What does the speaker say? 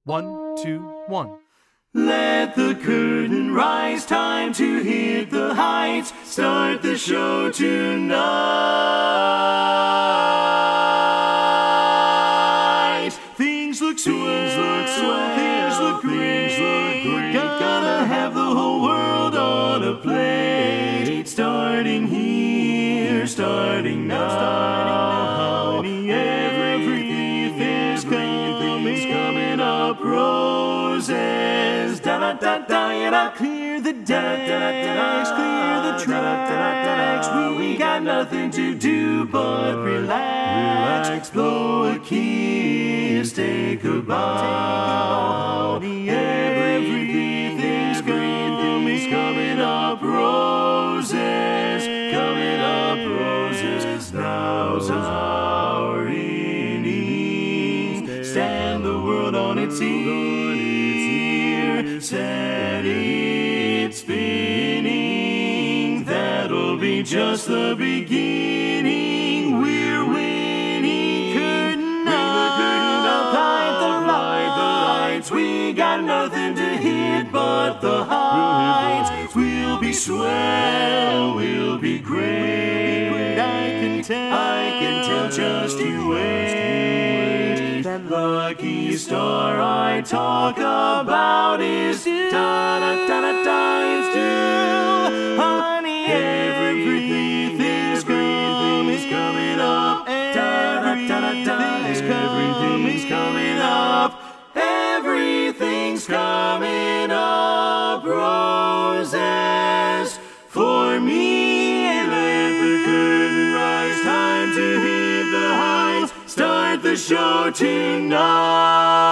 1, 2, 1. Let the curtain rise, time to hit the heights. Start the show tonight. Things look swell, things look great. Gonna have the whole world on a plate. Starting here, starting now. Everything's coming up roses. Da-da-da-da, clear the decks, clear the tracks. We got nothing to do but relax. Blow a kiss, take a bow. Everything's coming up roses, coming up roses. Now's our inning. Stand the world on its ear, set it spinning. That'll be just the beginning. We're winning. Curtain up, light the lights. We got nothing to hit but the heights. We'll be swell, we'll be great. I can tell, just you wait. That lucky star I talk about is due. Da-da-da-da-da, it's due. Honey, everything's coming up. Everything's coming up. Everything's coming up. Roses for me. Let the curtain rise. Time to hit the heights. Start the show tonight.